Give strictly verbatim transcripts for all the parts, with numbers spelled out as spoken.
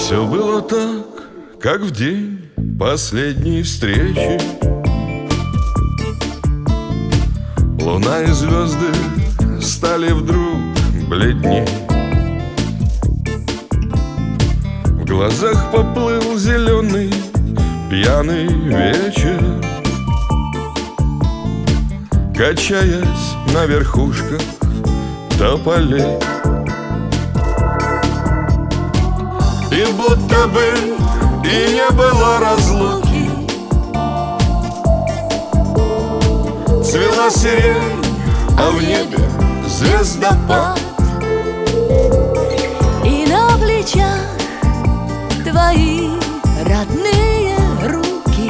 Все было так, как в день последней встречи. Луна и звезды стали вдруг бледней. В глазах поплыл зеленый пьяный вечер, качаясь на верхушках тополей. И будто бы и не было разлуки, цвела сирень, а в небе звездопад. И на плечах твои родные руки.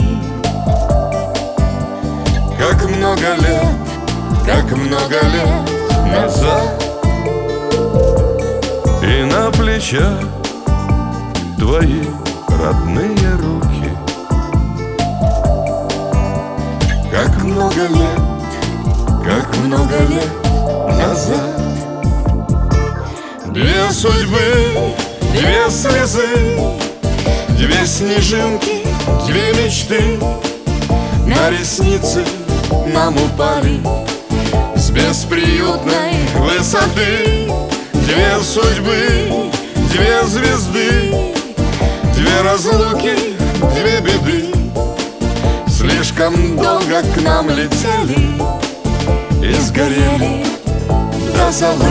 Как много лет, как много лет назад. И на плечах твои родные руки. Как много лет, как много лет назад. Две судьбы, две слезы, две снежинки, две мечты на ресницы нам упали с бесприютной высоты. Две судьбы, две звезды, две разлуки, две беды. Слишком долго к нам летели и сгорели до золы.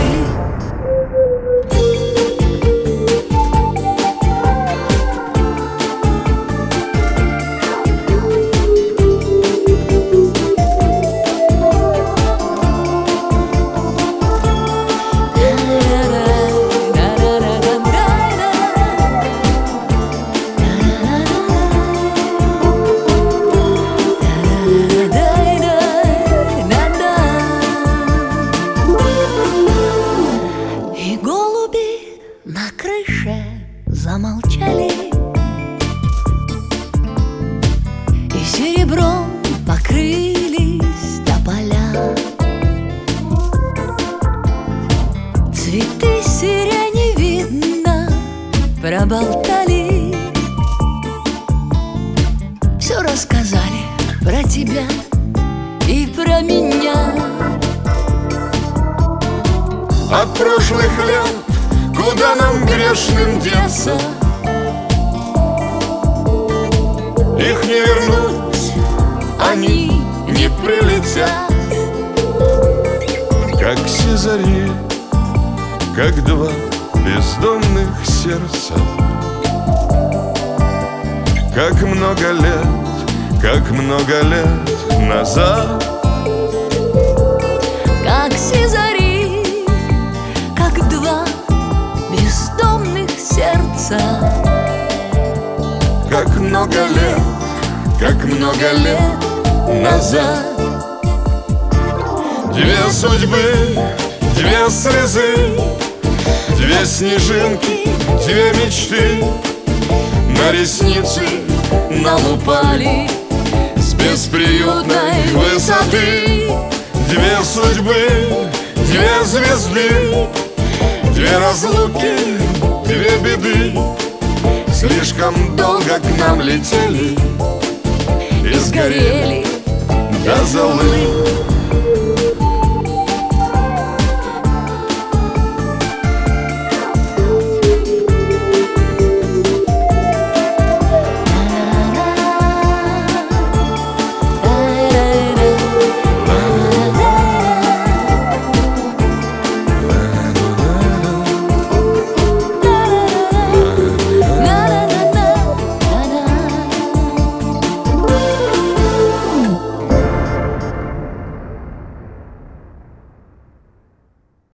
На крыше замолчали, и серебром покрылись тополя. Цветы сирени, видно, проболтали, все рассказали про тебя и про меня. От прошлых лет куда нам грешным деться? Их не вернуть, они не прилетят. Как все зари, как два бездомных сердца. Как много лет, как много лет назад. Как все зари, как два бездомных сердца. Как много лет, как много лет назад. Две судьбы, две слезы, две снежинки, две мечты на ресницы нам упали с бесприютной высоты. Две судьбы, две звезды, две разлуки, две беды. Слишком долго к нам летели и сгорели до золы.